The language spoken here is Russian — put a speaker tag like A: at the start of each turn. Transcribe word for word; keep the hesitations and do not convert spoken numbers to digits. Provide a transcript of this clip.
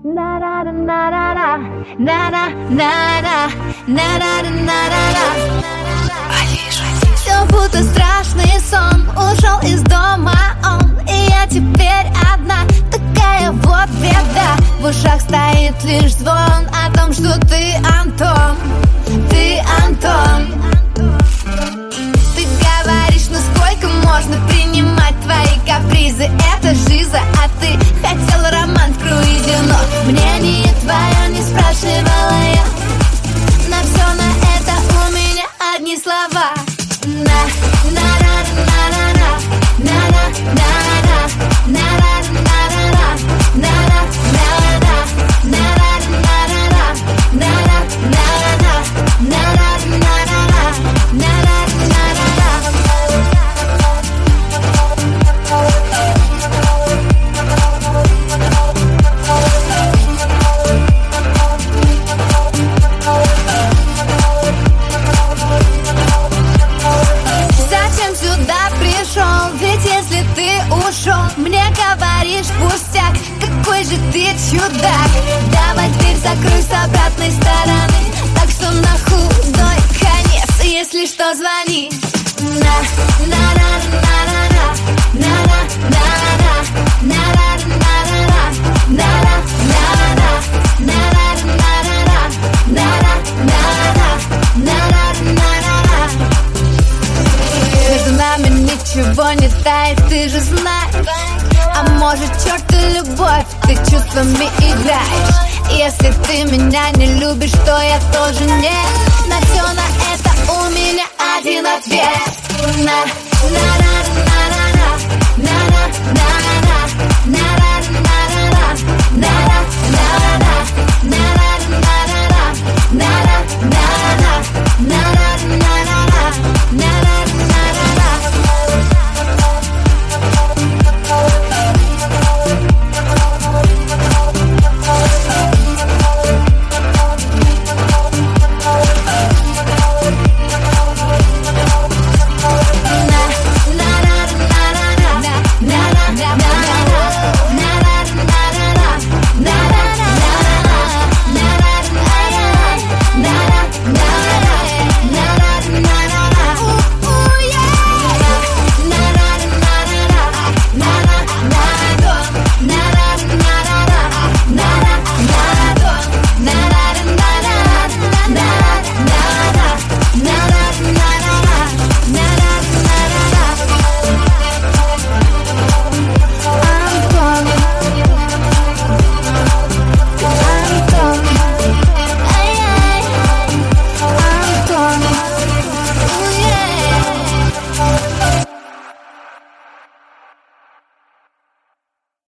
A: Все будто страшный сон, ушел из дома он, и я теперь одна, такая вот беда. В ушах стоит лишь звон о том, что ты Антон, ты Антон. Ты говоришь, ну сколько можно принимать твои капризы? Это жиза, а ты хотел роман в круизе. Но мнение твое не спрашивала я. На все на это у меня одни слова. На, на, на, на, на, на, на, на, на, на, на, на, на, на, мне говоришь пустяк, какой же ты чудак. Давай дверь закрой с обратной стороны, так что на худой конец, если что, звони. На, на, на, на, на, на, на, на, на, на, на, между нами ничего не тает, ты же знаешь. А может, черт и любовь, ты чувствами играешь. Если ты меня не любишь, то я тоже нет. На все на это у меня один ответ. На, на, на, на, на, на, на, на, на.